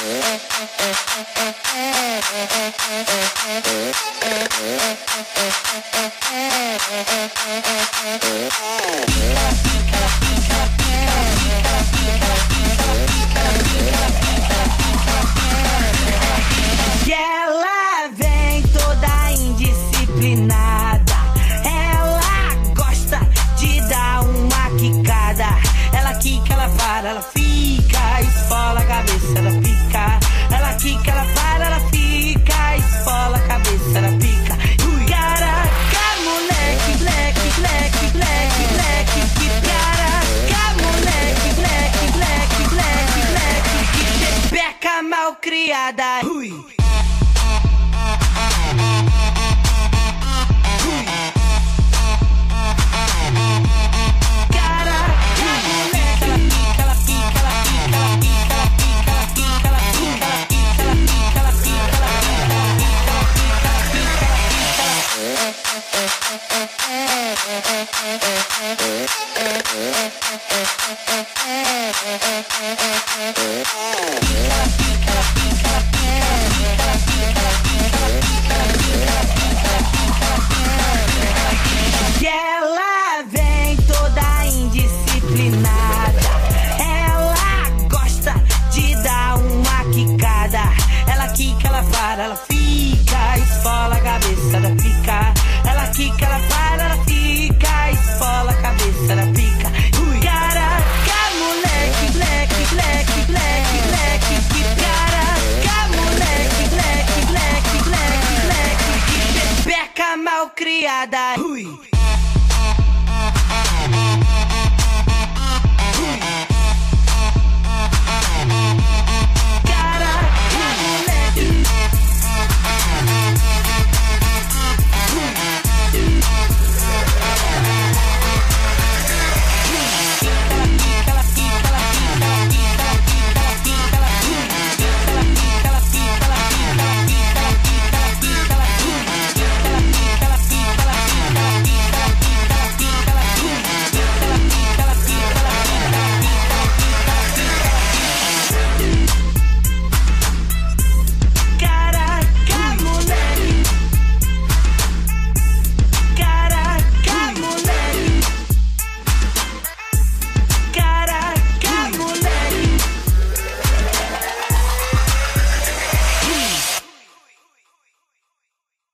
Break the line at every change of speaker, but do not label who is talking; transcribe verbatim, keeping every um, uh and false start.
E ela vem toda indisciplinada, ela gosta de dar uma quicada. Ela quica, ela para, ela fica, esfola a cabeça, ela fica. Ela quica, ela para, ela fica, esfola a cabeça, ela fica. Ui, caraca, moleque, black, black, black, black, que caraca, moleque, black, black, black, black, que pepeca mal criada. Ui. E ela vem toda indisciplinada, ela gosta de dar uma quicada. Ela quica, ela para, ela fica, esfola a cabeça, ela fica. Ela quica, ela para, ela fica, esfola a cabeça, ela fica. Ui, caraca, moleque, black, black, black, black, que caraca, moleque, black, black, black, black, que pepeca mal criada.